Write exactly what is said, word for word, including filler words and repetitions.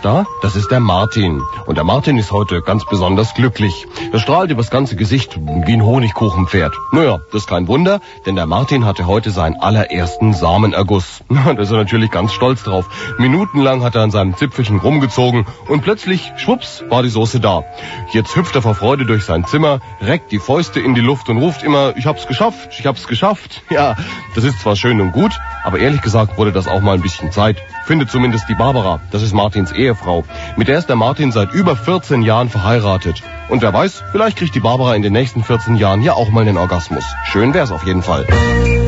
da? Das ist der Martin. Und der Martin ist heute ganz besonders glücklich. Er strahlt übers ganze Gesicht wie ein Honigkuchenpferd. Naja, das ist kein Wunder, denn der Martin hatte heute seinen allerersten Samenerguss. Da ist er natürlich ganz stolz drauf. Minutenlang hat er an seinem Zipfelchen rumgezogen und plötzlich, schwupps, war die Soße da. Jetzt hüpft er vor Freude durch sein Zimmer, reckt die Fäuste in die Luft und ruft immer, ich hab's geschafft, ich hab's geschafft. Ja, das ist zwar schön und gut, aber ehrlich gesagt wurde das auch mal ein bisschen Zeit. Findet zumindest die Barbara, das ist Martins Ehefrau. Mit der ist der Martin seit über vierzehn Jahren verheiratet. Und wer weiß, vielleicht kriegt die Barbara in den nächsten vierzehn Jahren ja auch mal einen Orgasmus. Schön wär's auf jeden Fall.